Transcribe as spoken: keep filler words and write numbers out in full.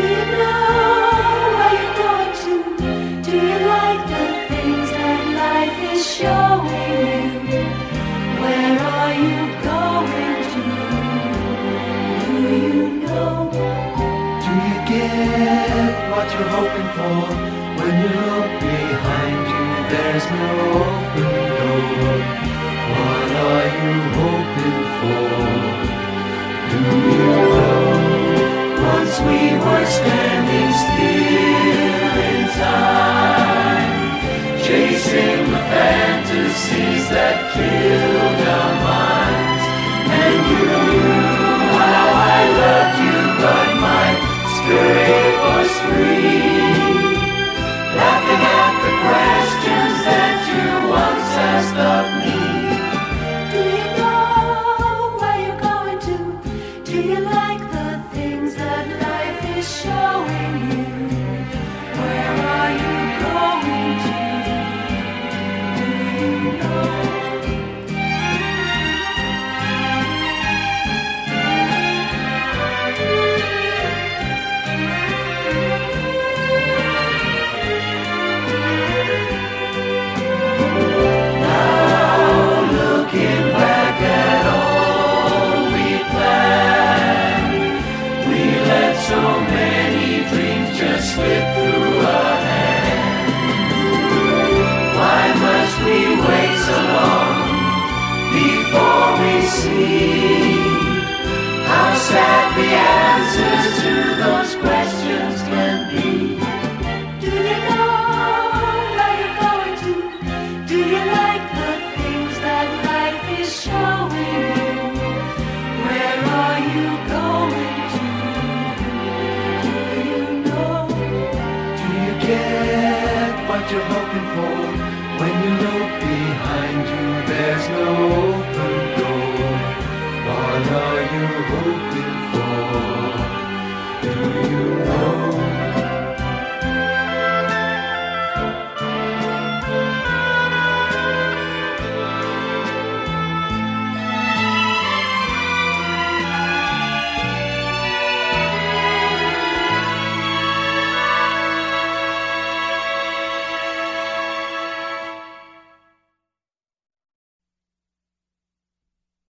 you know where you're going to? Do you like the things that life is showing you? Where are you going to? Do you know? Do you get what you're hoping for? When you look behind you, there's no open door. What are you hoping for? Do you know? Once we were standing still in time, chasing the fantasies that killed our minds. And you knew how I loved you, but my spirit was free. Laughing at the questions that you once asked of me. Do you know where you're going to? Do you like the things that life is showing you? Where are you going to? Do you know? So many dreams just slip through our hands. Why must we wait so long before we see how sad the answers to those questions can be? Do you know where you're going to? Do you like the things that life is showing you? Where are you going to? Get what you're hoping